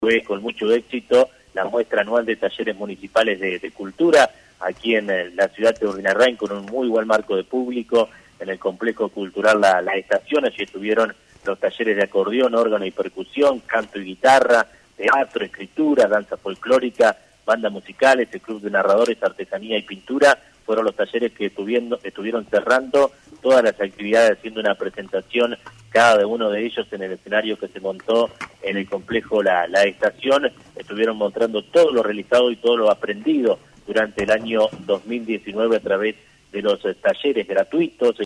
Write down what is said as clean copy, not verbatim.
Fue con mucho éxito la muestra anual de talleres municipales de cultura aquí en la ciudad de Urdinarrain, con un muy buen marco de público en el complejo cultural La Estación. Allí estuvieron los talleres de acordeón, órgano y percusión, canto y guitarra, teatro, escritura, danza folclórica, bandas musicales, el club de narradores, artesanía y pintura. Fueron los talleres que estuvieron cerrando todas las actividades, haciendo una presentación cada uno de ellos en el escenario que se montó en el complejo La Estación. Estuvieron mostrando todo lo realizado y todo lo aprendido durante el año 2019 a través de los talleres gratuitos.